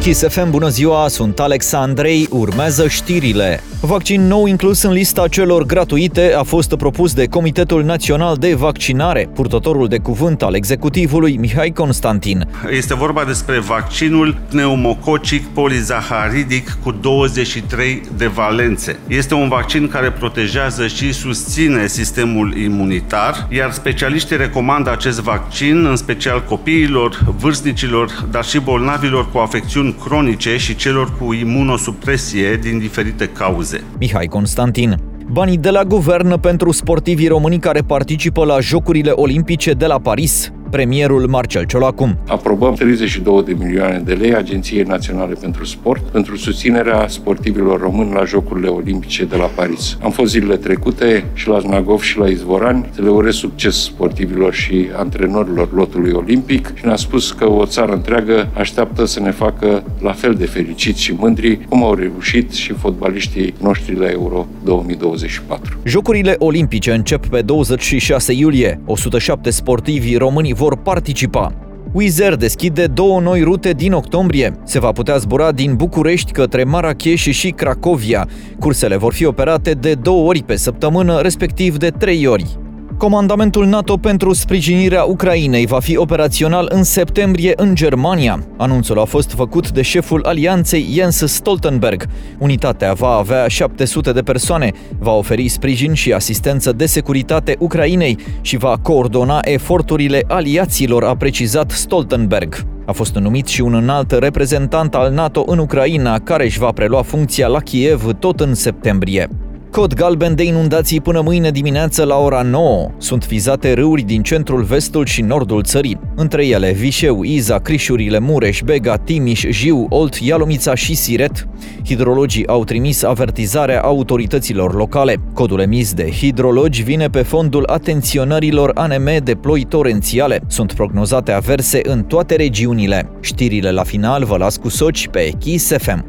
Kiss FM, bună ziua, sunt Alex Andrei, urmează știrile. Vaccin nou inclus în lista celor gratuite a fost propus de Comitetul Național de Vaccinare, purtătorul de cuvânt al executivului Mihai Constantin. Este vorba despre vaccinul pneumococic polizaharidic cu 23 de valențe. Este un vaccin care protejează și susține sistemul imunitar, iar specialiștii recomandă acest vaccin, în special copiilor, vârstnicilor, dar și bolnavilor cu afecțiuni cronice și celor cu imunosupresie din diferite cauze. Mihai Constantin. Banii de la guvern pentru sportivii români care participă la Jocurile Olimpice de la Paris. Premierul Marcel Ciolacu. Aprobăm 32 de milioane de lei Agenției Naționale pentru Sport pentru susținerea sportivilor români la Jocurile Olimpice de la Paris. Am fost zilele trecute și la Znagov și la Izvorani să le urez succes sportivilor și antrenorilor lotului olimpic și ne-a spus că o țară întreagă așteaptă să ne facă la fel de fericiți și mândri cum au reușit și fotbaliștii noștri la Euro 2024. Jocurile Olimpice încep pe 26 iulie. 107 sportivi români vor participa. Wizz Air deschide 2 noi rute din octombrie. Se va putea zbura din București către Marrakech și Cracovia. Cursele vor fi operate de 2 ori pe săptămână, respectiv de 3 ori. Comandamentul NATO pentru sprijinirea Ucrainei va fi operațional în septembrie în Germania. Anunțul a fost făcut de șeful alianței Jens Stoltenberg. Unitatea va avea 700 de persoane, va oferi sprijin și asistență de securitate Ucrainei și va coordona eforturile aliaților, a precizat Stoltenberg. A fost numit și un înalt reprezentant al NATO în Ucraina, care își va prelua funcția la Kiev tot în septembrie. Cod galben de inundații până mâine dimineață la ora 9. Sunt vizate râuri din centrul, vestul și nordul țării. Între ele Vișeu, Iza, Crișurile, Mureș, Bega, Timiș, Jiu, Olt, Ialomița și Siret. Hidrologii au trimis avertizarea autorităților locale. Codul emis de hidrologi vine pe fondul atenționărilor ANM de ploi torențiale. Sunt prognozate averse în toate regiunile. Știrile la final vă las cu Soci pe Kiss FM.